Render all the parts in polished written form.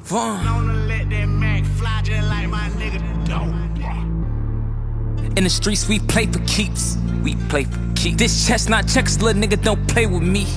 Vaughn. Let that Mac fly just like my nigga dope. In the streets, we play for keeps. We play for keeps. This chestnut checkers, little nigga, don't play with me.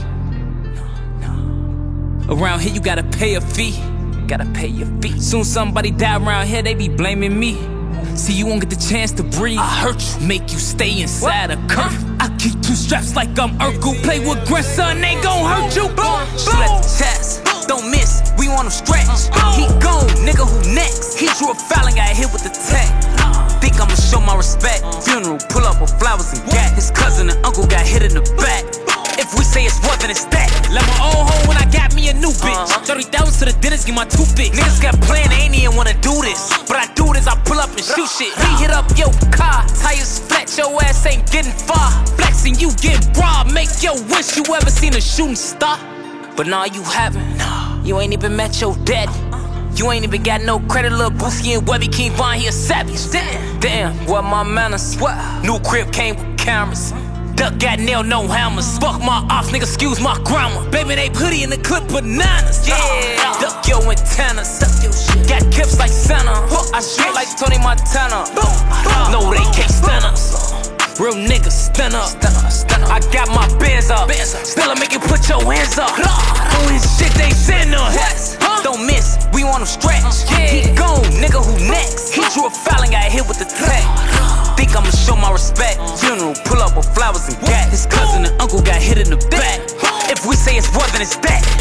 Around here, you gotta pay a fee. Gotta pay your fee. Soon somebody die around here, they be blaming me. See, you won't get the chance to breathe. I hurt you, make you stay inside a curve. I keep two straps like I'm Urkel. Play with grandson, ain't gon' hurt you. Boom, boom. Chest, don't miss, we want him stretch. He gone, nigga, who next? He drew a foul and got hit with the tech. Think I'ma show my respect. Funeral, pull up with flowers and gat. His cousin and uncle got hit in the back. If we say it's more than it's that. Left my old hoe when I got me a new bitch. 30,000 to the dentist, get my toothpick. Niggas got planned, they ain't even wanna do this. But I do this, I pull up and shoot shit. We hit up your car, tires flat, your ass ain't getting far. Flexing, you get robbed, make your wish you ever seen a shooting star. But nah, you haven't. You ain't even met your daddy. You ain't even got no credit, lil' Boosie and Webby King Von, he a savage. Damn, what my manners? New crib came with cameras. Duck got nailed, no hammers. Fuck my ops, nigga, excuse my grammar. Baby, they hoodie in the clip bananas. Yeah, duck your antennas. Got clips like Santa. I shoot like Tony Montana. No, they can't stand us. Real niggas stand up. I got my bands up. Still I make you put your hands up. On his shit, they send us. Don't miss, we want him stretch. He gone, nigga, who next? He drew a foul and got hit with the tech. Think I'ma show my respect. Funeral, pull up with flowers and gat. His cousin and uncle got hit in the back. If we say it's more than it's that.